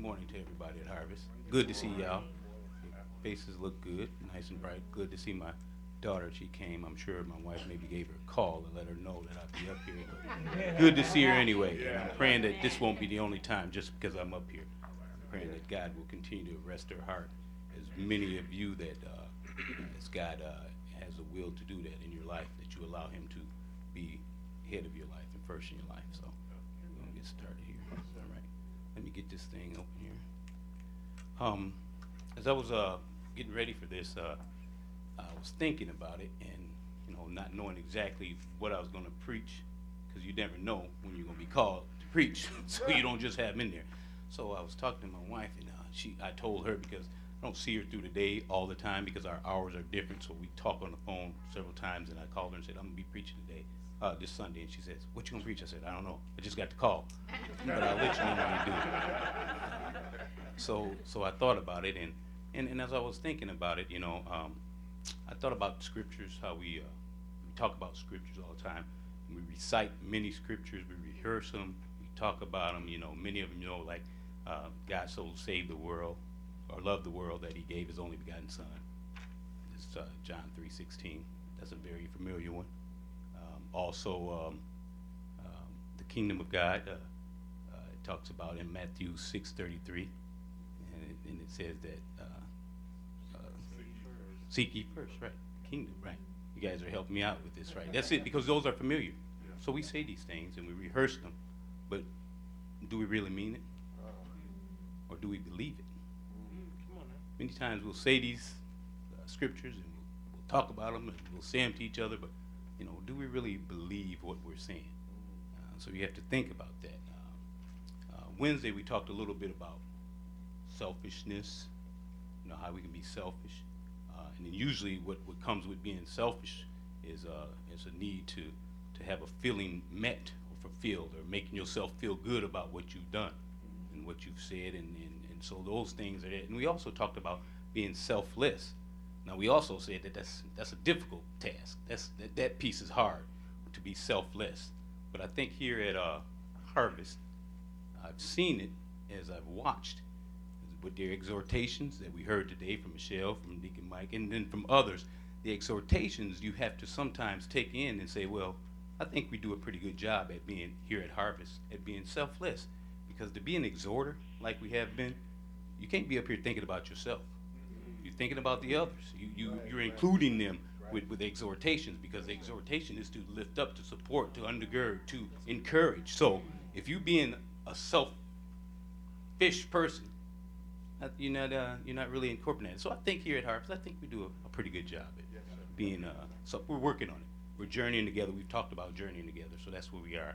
morning to everybody at Harvest. Good to see y'all. Your faces look good, nice and bright. Good to see my daughter. She came. I'm sure my wife maybe gave her a call to let her know that I'd be up here. But good to see her anyway. And I'm praying that this won't be the only time just because I'm up here. I'm praying that God will continue to rest her heart. As many of you that, as God has a will to do that in your life, that you allow Him to be head of your life and first in your life. So we're going to get started here. All right. Let me get this thing open here. As I was getting ready for this, I was thinking about it and, not knowing exactly what I was going to preach, because you never know when you're going to be called to preach, so you don't just have them in there. So I was talking to my wife, and I told her, because I don't see her through the day all the time because our hours are different, so we talk on the phone several times, and I called her and said, I'm going to be preaching today, this Sunday, and she says, what you going to preach? I said, I don't know. I just got the call, but I'll let you know when I do. So I thought about it, and as I was thinking about it, I thought about scriptures, how we talk about scriptures all the time. We recite many scriptures, we rehearse them, we talk about them, many of them, like God so saved the world, or loved the world that He gave His only begotten Son. It's John 3:16. That's a very familiar one. Also, the kingdom of God, it talks about in Matthew 6:33, and it says that seek ye first, right? Kingdom, right? You guys are helping me out with this, right? That's it, because those are familiar. So we say these things and we rehearse them, but do we really mean it? Or do we believe it? Many times we'll say these scriptures and we'll talk about them and we'll say them to each other, but do we really believe what we're saying? So you have to think about that. Wednesday we talked a little bit about selfishness, how we can be selfish. And then usually what comes with being selfish is a need to have a feeling met or fulfilled, or making yourself feel good about what you've done and what you've said, and so those things are there. And we also talked about being selfless. Now we also said that that's a difficult task. That piece is hard, to be selfless. But I think here at Harvest, I've seen it as I've watched with their exhortations that we heard today from Michelle, from Deacon Mike, and then from others. The exhortations you have to sometimes take in and say, well, I think we do a pretty good job at being here at Harvest, at being selfless. Because to be an exhorter, like we have been, you can't be up here thinking about yourself. You're thinking about the others. You're including them with exhortations, because the exhortation is to lift up, to support, to undergird, to encourage. So if you being a selfish person, you're not really incorporating it. So I think here at Harvest, I think we do a pretty good job at being. So we're working on it. We're journeying together. We've talked about journeying together, so that's where we are.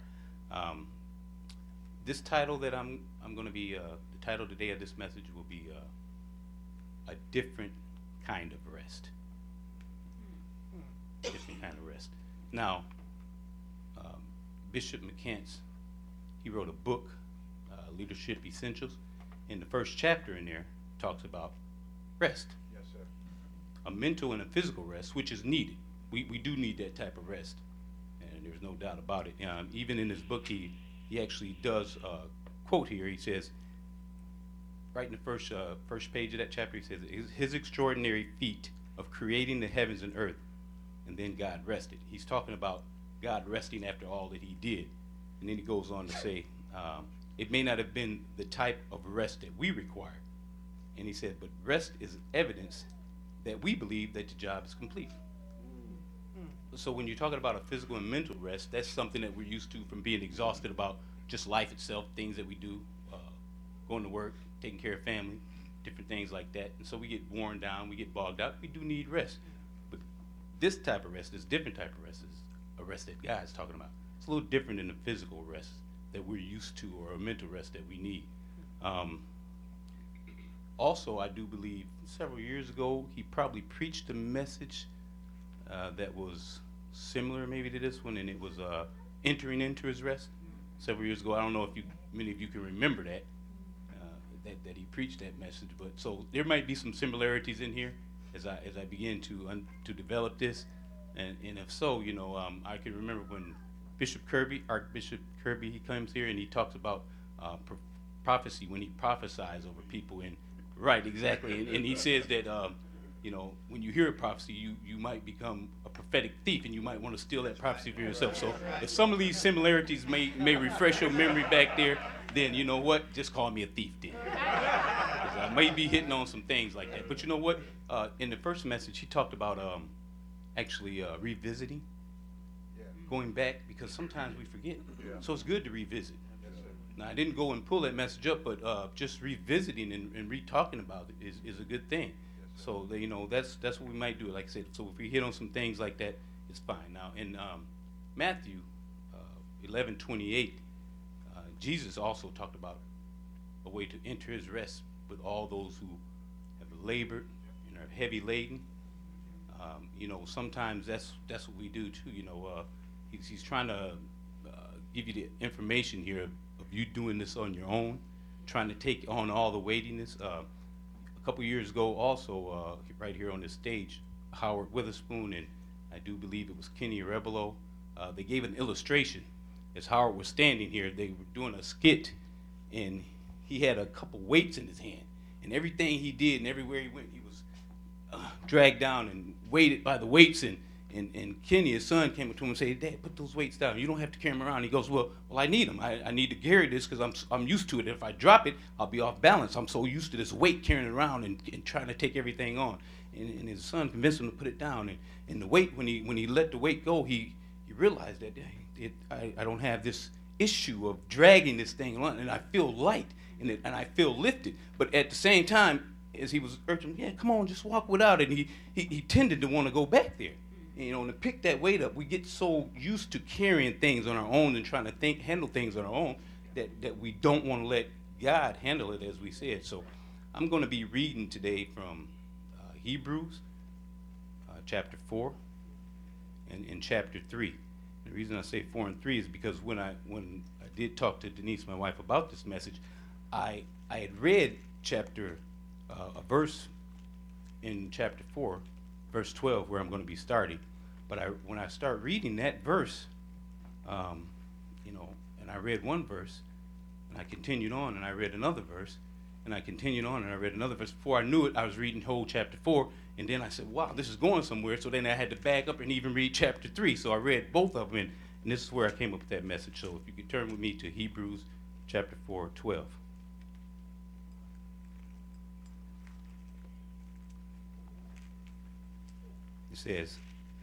This title that I'm going to be, the title today of this message will be a different kind of rest. Different kind of rest. Now, Bishop McCants, he wrote a book, Leadership Essentials. In the first chapter in there, talks about rest. Yes, sir. A mental and a physical rest, which is needed. We do need that type of rest, and there's no doubt about it. Even in his book, he actually does quote here. He says, right in the first page of that chapter, he says, his extraordinary feat of creating the heavens and earth, and then God rested. He's talking about God resting after all that He did. And then he goes on to say, it may not have been the type of rest that we require. And he said, but rest is evidence that we believe that the job is complete. So when you're talking about a physical and mental rest, that's something that we're used to from being exhausted about just life itself, things that we do, going to work, taking care of family, different things like that. And so we get worn down, we get bogged out. We do need rest. But this type of rest, this different type of rest, is a rest that God's talking about. It's a little different than the physical rest that we're used to, or a mental rest that we need. Also, I do believe several years ago, he probably preached a message that was similar maybe to this one, and it was entering into his rest several years ago. I don't know if many of you can remember that he preached that message, but so there might be some similarities in here as I begin to develop this, and if so, I can remember when Archbishop Kirby, he comes here and he talks about prophecy when he prophesies over people. And right, exactly. And he says that when you hear a prophecy, you might become a prophetic thief, and you might want to steal that prophecy for yourself. So if some of these similarities may refresh your memory back there, then you know what? Just call me a thief then. 'Cause I may be hitting on some things like that. But you know what? In the first message, he talked about revisiting, going back, because sometimes we forget. So it's good to revisit. Now, I didn't go and pull that message up, but just revisiting and re-talking about it is a good thing. So that's what we might do. Like I said, so if we hit on some things like that, it's fine. Now in Matthew 11:28, Jesus also talked about a way to enter his rest with all those who have labored and are heavy laden. Sometimes that's what we do too. He's trying to give you the information here of you doing this on your own, trying to take on all the weightiness. A couple years ago, also right here on this stage, Howard Witherspoon and I do believe it was Kenny Rebelo, they gave an illustration. As Howard was standing here, they were doing a skit, and he had a couple weights in his hand, and everything he did and everywhere he went, he was dragged down and weighted by the weights. And Kenny, his son, came up to him and said, "Dad, put those weights down. You don't have to carry them around." He goes, "Well, I need them. I need to carry this because I'm used to it. If I drop it, I'll be off balance. I'm so used to this weight carrying it around and trying to take everything on." And his son convinced him to put it down. And the weight, when he let the weight go, he realized that I don't have this issue of dragging this thing along, and I feel light and I feel lifted. But at the same time, as he was urging, "Yeah, come on, just walk without it," and he tended to want to go back there. And to pick that weight up, we get so used to carrying things on our own and trying to handle things on our own that we don't want to let God handle it, as we said. So I'm going to be reading today from Hebrews chapter 4 and chapter 3. The reason I say 4 and 3 is because when I did talk to Denise, my wife, about this message, I had read a verse in chapter 4, verse 12, where I'm going to be starting. But when I start reading that verse, and I read one verse, and I continued on, and I read another verse, and I continued on, and I read another verse. Before I knew it, I was reading whole chapter 4, and then I said, "Wow, this is going somewhere." So then I had to back up and even read chapter 3. So I read both of them, and this is where I came up with that message. So if you could turn with me to Hebrews chapter 4, 12. It says,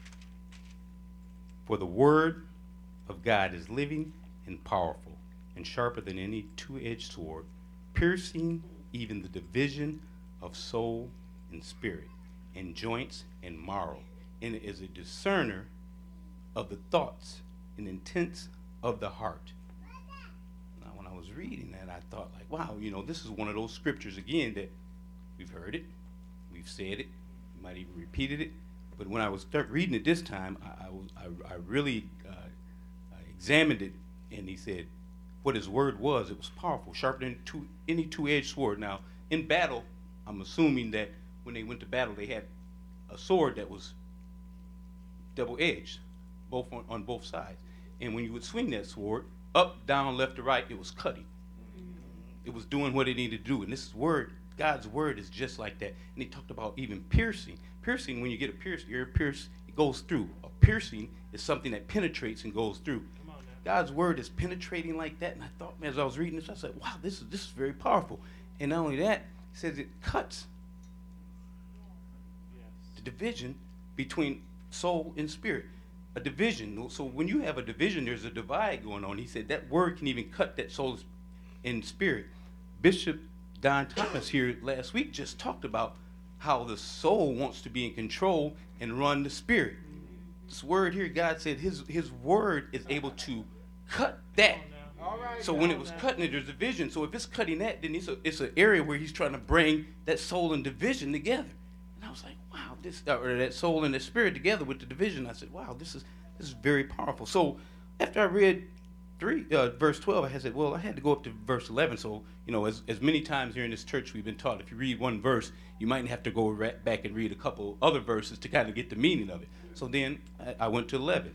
"For the word of God is living and powerful and sharper than any two-edged sword, piercing even the division of soul and spirit and joints and marrow, and it is a discerner of the thoughts and intents of the heart." Now, when I was reading that, I thought, like, wow, this is one of those scriptures, again, that we've heard it, we've said it, we might even repeated it. But when I was reading it this time, I really examined it, and he said what his word was. It was powerful, sharper than any two-edged sword. Now, in battle, I'm assuming that when they went to battle, they had a sword that was double-edged, both on both sides. And when you would swing that sword, up, down, left, or right, it was cutting. It was doing what it needed to do. And this word, God's word, is just like that. And he talked about even piercing. Piercing, when you get a ear pierced, it goes through. A piercing is something that penetrates and goes through. God's word is penetrating like that. And I thought, as I was reading this, I said, wow, this is very powerful. And not only that, it says it cuts the division between soul and spirit. A division. So when you have a division, there's a divide going on. He said that word can even cut that soul and spirit. Bishop Don Thomas here last week just talked about how the soul wants to be in control and run the spirit. This word here, God said his word is able to cut that. So when it was cutting it, there's a division. So if it's cutting that, then it's an area where he's trying to bring that soul and division together. And I was like, wow, or that soul and the spirit together with the division. I said, wow, this is very powerful. So after I read verse 12, I said, well, I had to go up to verse 11. So, as many times here in this church we've been taught, if you read one verse, you might have to go back and read a couple other verses to kind of get the meaning of it. So then I went to 11.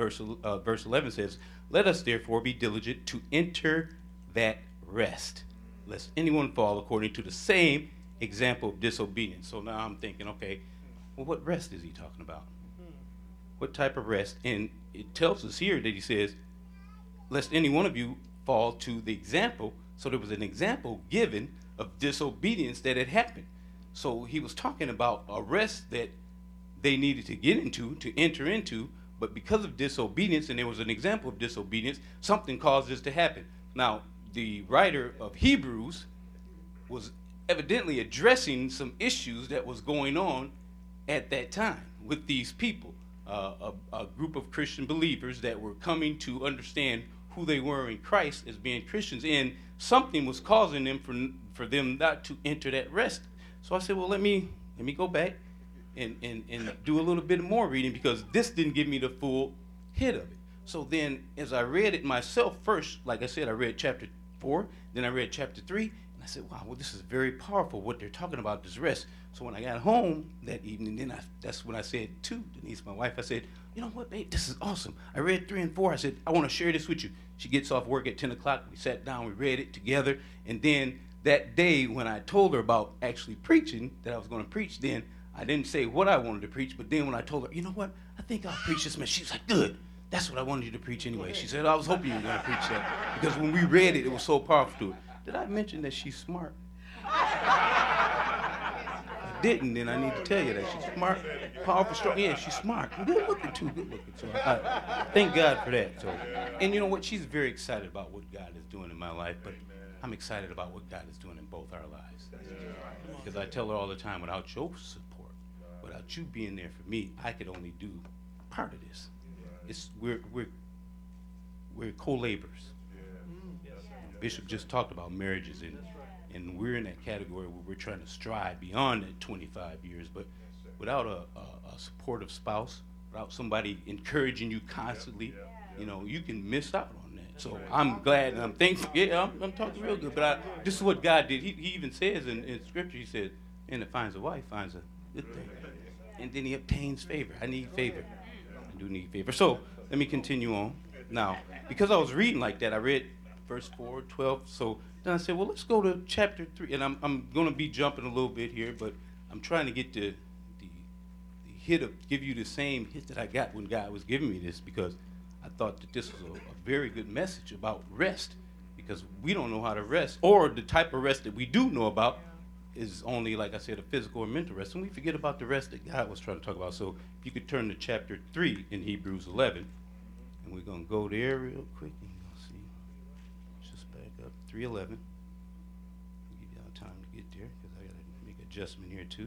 And verse 11 says, "Let us therefore be diligent to enter that rest." lest anyone fall according to the same example of disobedience. So now I'm thinking, okay, well, what rest is he talking about? What type of rest? And it tells us here that he says, lest any one of you fall to the example. So there was an example given of disobedience that had happened. So he was talking about a rest that they needed to get into, to enter into, but because of disobedience, and there was an example of disobedience, something caused this to happen. Now, the writer of Hebrews was evidently addressing some issues that was going on at that time with these people, a group of Christian believers that were coming to understand who they were in Christ as being Christians, and something was causing them for them not to enter that rest. So I said, well, let me go back and do a little bit more reading, because this didn't give me the full hit of it. So then, as I read it myself first, like I said, I read chapter 4, then I read chapter 3, and I said, wow, well, this is very powerful, what they're talking about, this rest. So when I got home that evening, then that's when I said to Denise, my wife, I said, you know what, babe, this is awesome. I read 3 and 4. I said, I want to share this with you. She gets off work at 10 o'clock. We sat down, we read it together, and then that day when I told her about actually preaching, that I was going to preach, then I didn't say what I wanted to preach, but then when I told her, you know what, I think I'll preach this message, she was like, good. That's what I wanted you to preach anyway. She said, I was hoping you were going to preach that, because when we read it, it was so powerful to her. Did I mention that she's smart? If I didn't, then I need to tell you that she's smart, powerful, strong. Yeah, she's smart. Good looking, too. Good looking. So I thank God for that. So, and you know what? She's very excited about what God is doing in my life, but I'm excited about what God is doing in both our lives. Because I tell her all the time, without your support, without you being there for me, I could only do part of this. We're co-laborers. Bishop just talked about marriages, and we're in that category where we're trying to strive beyond that 25 years. But without a supportive spouse, without somebody encouraging you constantly, you know, you can miss out on that. So I'm glad and I'm thankful. Yeah, I'm talking real good. But this is what God did. He even says in Scripture, he said, and that finds a wife finds a good thing. And then he obtains favor. I need favor. I do need favor. So let me continue on. Now, because I was reading like that, I read verse 4, 12. So then I said, well, let's go to chapter 3. And I'm going to be jumping a little bit here, but I'm trying to get the hit of, give you the same hit that I got when God was giving me this, because I thought that this was a very good message about rest, because we don't know how to rest, or the type of rest that we do know about is only, like I said, a physical or mental rest, and we forget about the rest that God was trying to talk about. So if you could turn to chapter 3 in Hebrews 11, and we're going to go there real quick, and you'll see. Let's just back up, 3:11. Give y'all time to get there, because I got to make an adjustment here too.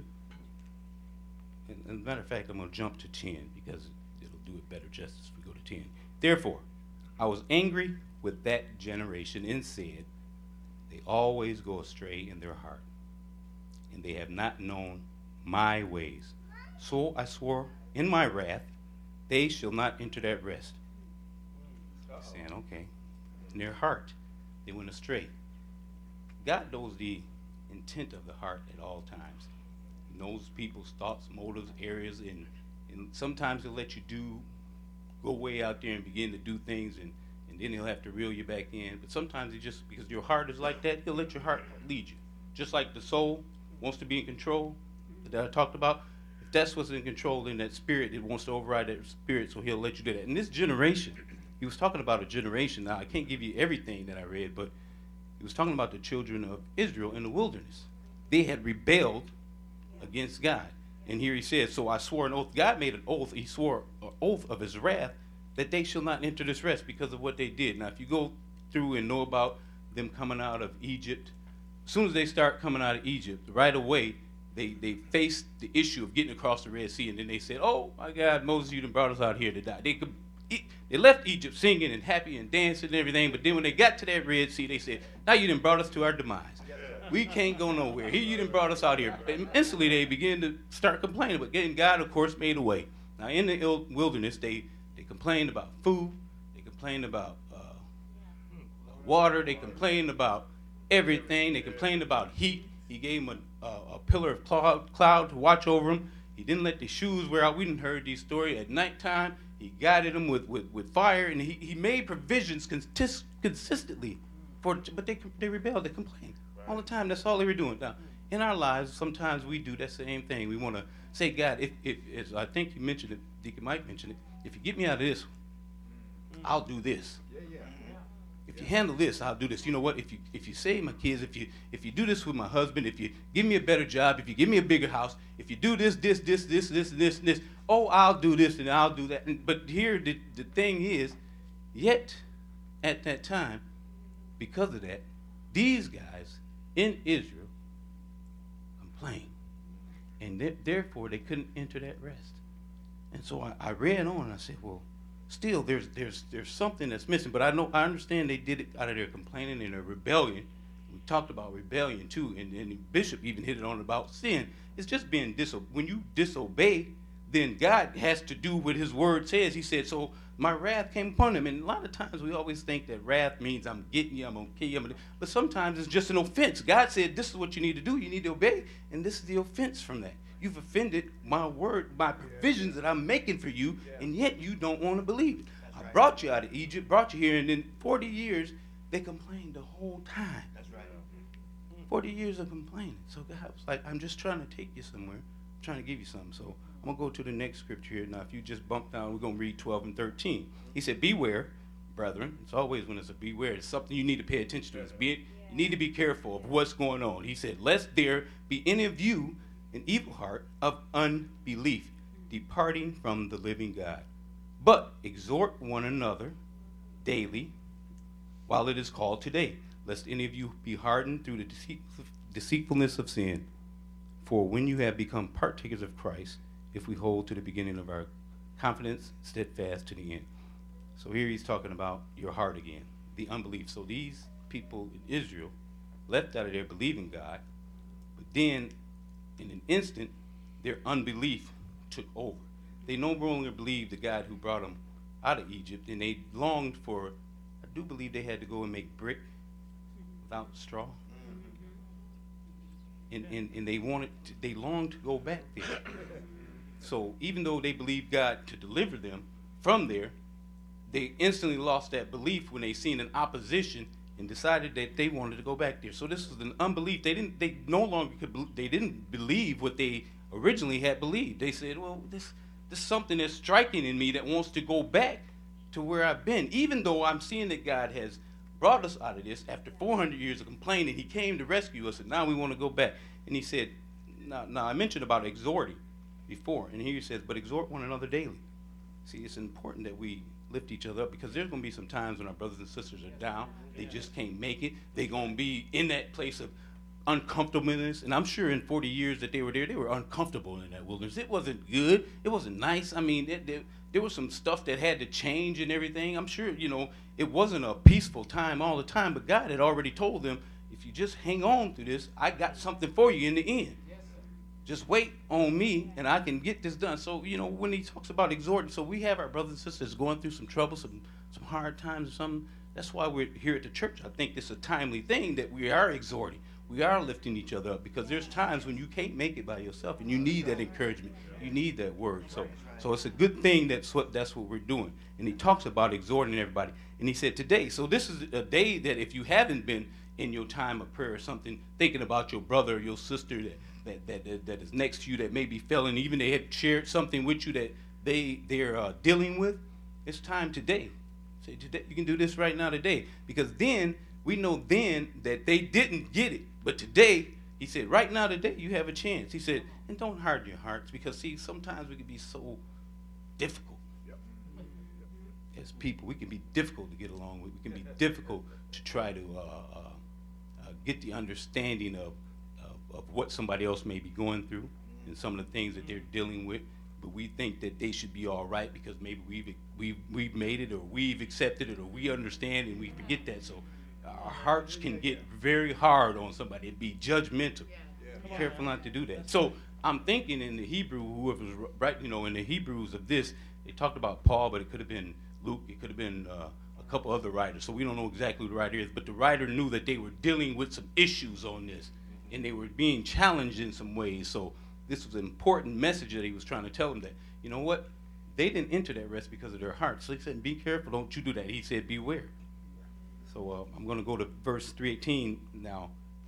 And as a matter of fact, I'm going to jump to 10, because it'll do it better justice if we go to 10. Therefore, I was angry with that generation and said, they always go astray in their heart, and they have not known my ways. So I swore in my wrath, they shall not enter that rest. Saying, okay, in their heart, they went astray. God knows the intent of the heart at all times. He knows people's thoughts, motives, areas, and sometimes he'll let you go way out there and begin to do things, and then he'll have to reel you back in. But sometimes he just, because your heart is like that, he'll let your heart lead you. Just like the soul wants to be in control that I talked about. If that's what's in control, then that spirit, it wants to override that spirit, so he'll let you do that. In this generation, he was talking about a generation. Now, I can't give you everything that I read, but he was talking about the children of Israel in the wilderness. They had rebelled against God. And here he says, so I swore an oath. God made an oath. He swore an oath of his wrath that they shall not enter this rest because of what they did. Now, if you go through and know about them coming out of Egypt, as soon as they start coming out of Egypt, right away, they faced the issue of getting across the Red Sea. And then they said, oh, my God, Moses, you done brought us out here to die. They left Egypt singing and happy and dancing and everything, but then when they got to that Red Sea, they said, now you done brought us to our demise. We can't go nowhere. Here, you done brought us out here. And instantly, they began to start complaining, but God, of course, made a way. Now, in the wilderness, they complained about food. They complained about water. They complained about everything. They complained about heat. He gave them a pillar of cloud to watch over them. He didn't let the shoes wear out. We didn't heard these stories. At nighttime, he guided them with fire, and he made provisions consistently. But they rebelled. They complained. All the time. That's all they were doing. Now, in our lives, sometimes we do that same thing. We want to say, God, if as I think you mentioned it, Deacon Mike mentioned it, if you get me out of this, I'll do this. If you handle this, I'll do this. You know what? If you save my kids, if you do this with my husband, if you give me a better job, if you give me a bigger house, if you do this, oh, I'll do this and I'll do that. But here the thing is, yet at that time, because of that, these guys in Israel complained, and therefore they couldn't enter that rest. And so I read on and I said, well, still, there's something that's missing, but I understand they did it out of their complaining and their rebellion. We talked about rebellion too, and the bishop even hit it on about sin. It's just being when you disobey, then God has to do what His word says. He said, so my wrath came upon them. And a lot of times we always think that wrath means I'm getting you, I'm gonna kill you, but sometimes it's just an offense. God said, this is what you need to do. You need to obey, and this is the offense from that. You've offended my word, my provisions that I'm making for you, and yet you don't want to believe it. I brought you out of Egypt, brought you here, and in 40 years, they complained the whole time. That's right. 40 years of complaining. So God was like, I'm just trying to take you somewhere. I'm trying to give you something. So I'm going to go to the next scripture here. Now, if you just bump down, we're going to read 12 and 13. He said, beware, brethren. It's always when it's a beware. It's something you need to pay attention to. You need to be careful of what's going on. He said, lest there be any of you an evil heart of unbelief, departing from the living God. But exhort one another daily, while it is called today, lest any of you be hardened through the deceitfulness of sin. For when you have become partakers of Christ, if we hold to the beginning of our confidence, steadfast to the end. So here he's talking about your heart again, the unbelief. So these people in Israel left out of their believing God, but then in an instant, their unbelief took over. They no longer believed the God who brought them out of Egypt, and they longed for, I do believe they had to go and make brick without straw. And they longed to go back there. So even though they believed God to deliver them from there, they instantly lost that belief when they seen an opposition and decided that they wanted to go back there. So this was an unbelief. They didn't believe what they originally had believed. They said, well, this is something that's striking in me that wants to go back to where I've been. Even though I'm seeing that God has brought us out of this after 400 years of complaining, He came to rescue us, and now we want to go back. And He said, now I mentioned about exhorting before, and here He says, but exhort one another daily. See, it's important that we lift each other up, because there's going to be some times when our brothers and sisters are down. They just can't make it. They're going to be in that place of uncomfortableness. And I'm sure in 40 years that they were there, they were uncomfortable in that wilderness. It wasn't good. It wasn't nice. I mean, there was some stuff that had to change and everything. I'm sure, it wasn't a peaceful time all the time, but God had already told them, if you just hang on through this, I got something for you in the end. Just wait on me, and I can get this done. So, when he talks about exhorting, so we have our brothers and sisters going through some trouble, some hard times or something. That's why we're here at the church. I think it's a timely thing that we are exhorting. We are lifting each other up, because there's times when you can't make it by yourself, and you need that encouragement. You need that word. So it's a good thing that's what we're doing. And he talks about exhorting everybody. And he said today. So this is a day that if you haven't been in your time of prayer or something, thinking about your brother or your sister that is next to you that may be failing, even they had shared something with you that they're dealing with, it's time today. Say today, you can do this right now today, because then we know then that they didn't get it, but today he said right now today you have a chance. He said, and don't harden your hearts, because see, sometimes we can be so difficult as people. We can be difficult to get along with. We can be difficult to try to get the understanding of what somebody else may be going through and some of the things that they're dealing with. But we think that they should be all right because maybe we've made it, or we've accepted it, or we understand, and we forget that. So our hearts can get very hard on somebody. It'd be judgmental. Be careful not to do that. So I'm thinking in the Hebrew, whoever's right, in the Hebrews of this, they talked about Paul, but it could have been Luke. It could have been a couple other writers. So we don't know exactly who the writer is, but the writer knew that they were dealing with some issues on this, and they were being challenged in some ways. So this was an important message that he was trying to tell them, that, you know what, they didn't enter that rest because of their hearts. So he said, be careful, don't you do that. He said, beware. So I'm going to go to verse 318 now.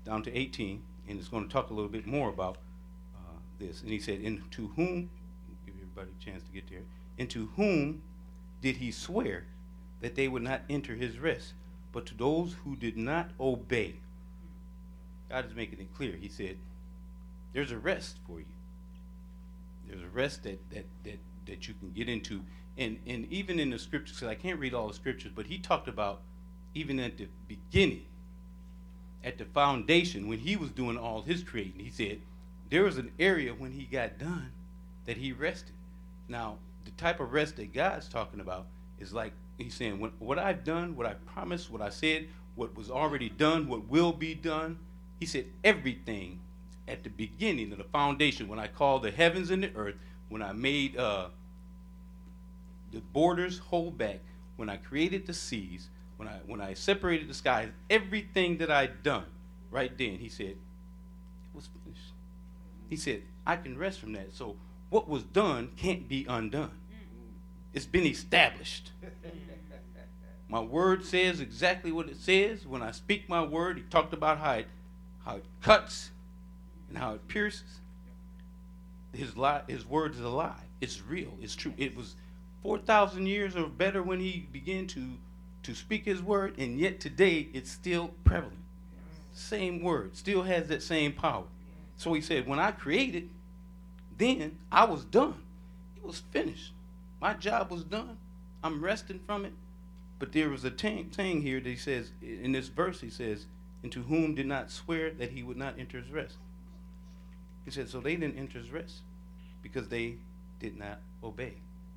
down to 18, and it's going to talk a little bit more about this. And he said, "Into whom," give everybody a chance to get there, "into whom did he swear that they would not enter his rest, but to those who did not obey." God is making it clear. He said, there's a rest for you. There's a rest that you can get into. And even in the scriptures, because I can't read all the scriptures, but he talked about even at the beginning, at the foundation, when he was doing all his creating, he said there was an area when he got done that he rested. Now, the type of rest that God's talking about is like he's saying, what I've done, what I promised, what I said, what was already done, what will be done. He said everything at the beginning of the foundation, when I called the heavens and the earth, when I made the borders hold back, when I created the seas, when I separated the skies, everything that I'd done right then, he said, it was finished. He said, I can rest from that. So what was done can't be undone. It's been established. My word says exactly what it says. When I speak my word, he talked about how it cuts and how it pierces. His word is alive. It's real. It's true. It was 4,000 years or better when he began to speak his word, and yet today it's still prevalent. Same word. Still has that same power. So he said, when I created, then I was done. It was finished. My job was done. I'm resting from it. But there was a thing here that he says, in this verse, he says, into whom did not swear that he would not enter his rest. He said, so they didn't enter his rest because they did not obey.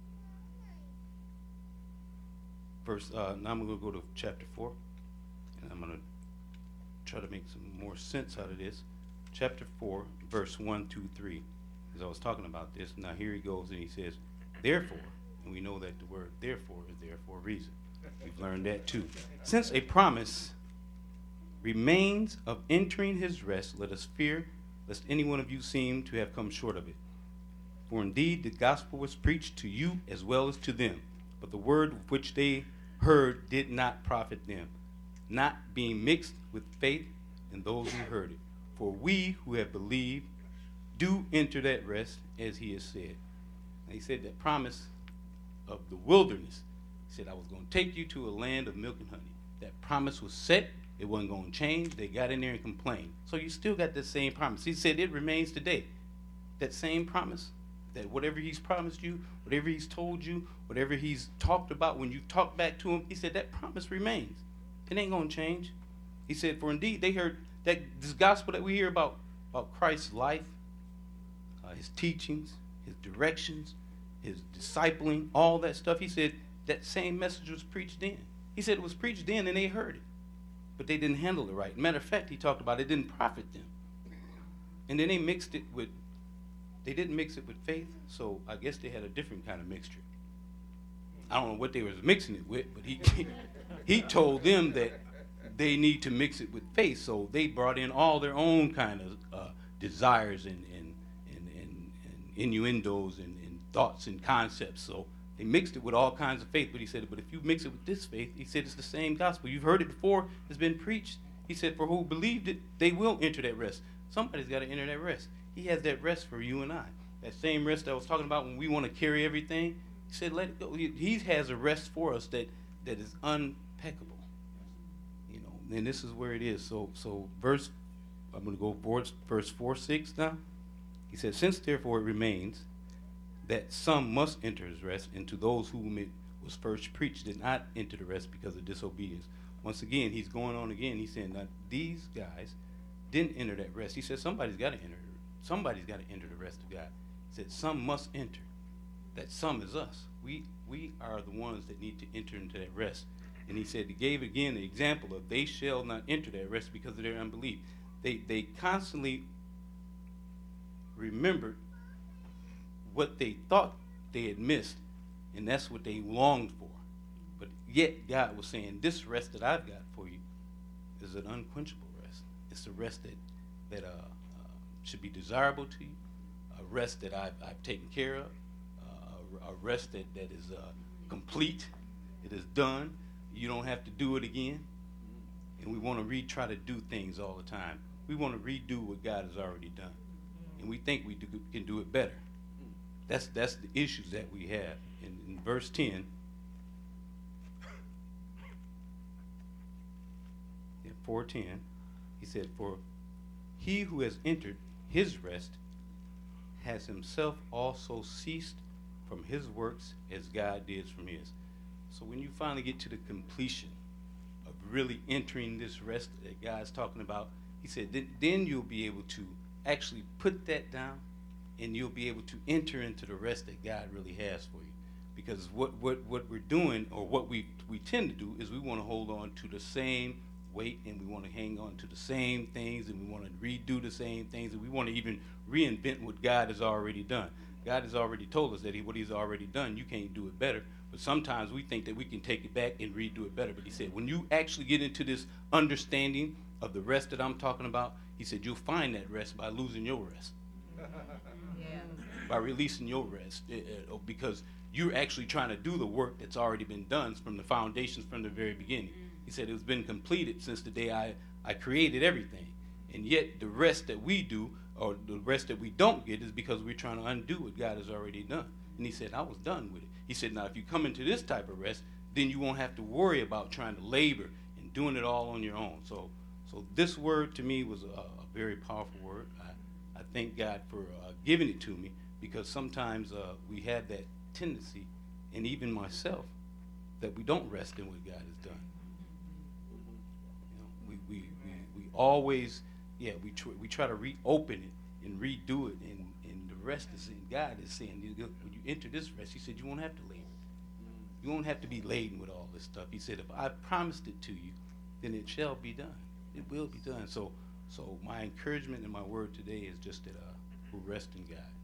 Now I'm going to go to chapter 4, and I'm going to try to make some more sense out of this. Chapter 4, verse 1, 2, 3. As I was talking about this, now here he goes and he says, therefore, and we know that the word therefore is there for a reason. We've learned that too. Since a promise remains of entering his rest, let us fear lest any one of you seem to have come short of it. For indeed the gospel was preached to you as well as to them, but the word which they heard did not profit them, not being mixed with faith in those who heard it. For we who have believed do enter that rest, as he has said. And he said that promise of the wilderness. He said, I was going to take you to a land of milk and honey. That promise was set. It wasn't going to change. They got in there and complained. So you still got that same promise. He said it remains today. That same promise, that whatever he's promised you, whatever he's told you, whatever he's talked about, when you talk back to him, he said that promise remains. It ain't going to change. He said, for indeed they heard that this gospel that we hear about Christ's life, his teachings, his directions, his discipling, all that stuff. He said that same message was preached then. He said it was preached then and they heard it, but they didn't handle it right. Matter of fact, he talked about it didn't profit them. And then they didn't mix it with faith, so I guess they had a different kind of mixture. I don't know what they was mixing it with, but he told them that they need to mix it with faith, so they brought in all their own kind of desires and innuendos and thoughts and concepts. So they mixed it with all kinds of faith. But he said, but if you mix it with this faith, he said it's the same gospel. You've heard it before. It's been preached. He said, for who believed it, they will enter that rest. Somebody's got to enter that rest. He has that rest for you and I. That same rest that I was talking about when we want to carry everything. He said, let it go. He has a rest for us that is unpeccable. You know, and this is where it is. So I'm going to go forward, verse 4, 6 now. He said, since therefore it remains that some must enter his rest, and to those whom it was first preached did not enter the rest because of disobedience. Once again, he's going on again. He's saying that these guys didn't enter that rest. He said somebody's got to enter. Somebody's got to enter the rest of God. He said some must enter. That some is us. We are the ones that need to enter into that rest. And he said, he gave again the example of they shall not enter that rest because of their unbelief. They constantly remembered what they thought they had missed, and that's what they longed for. But yet God was saying, this rest that I've got for you is an unquenchable rest. It's a rest that should be desirable to you, a rest that I've taken care of, a rest that is complete. It is done. You don't have to do it again. And we want to try to do things all the time. we want to redo what God has already done, and we think can do it better. That's the issues that we have. In verse 10, 4:10, he said, "For he who has entered his rest has himself also ceased from his works as God did from his." So when you finally get to the completion of really entering this rest that God's talking about, he said, then you'll be able to actually put that down, and you'll be able to enter into the rest that God really has for you. Because what we're doing, or what we tend to do, is we want to hold on to the same weight, and we want to hang on to the same things, and we want to redo the same things, and we want to even reinvent what God has already done. God has already told us that what he's already done, you can't do it better. But sometimes we think that we can take it back and redo it better. But he said, when you actually get into this understanding of the rest that I'm talking about, he said, you'll find that rest by losing your rest. By releasing your rest. Because you're actually trying to do the work that's already been done from the foundations from the very beginning. He said it's been completed since the day I created everything. And yet the rest that we do, or the rest that we don't get, is because we're trying to undo what God has already done. And he said, I was done with it. He said, now if you come into this type of rest, then you won't have to worry about trying to labor and doing it all on your own. So this word to me was a very powerful word. I thank God for giving it to me, because sometimes we have that tendency, and even myself, that we don't rest in what God has done. You know, we always, we try to reopen it and redo it, and the rest is in God is saying, when you enter this rest, he said, you won't have to labor. You won't have to be laden with all this stuff. He said, if I promised it to you, then it shall be done. It will be done. So my encouragement and my word today is just that we'll rest in God.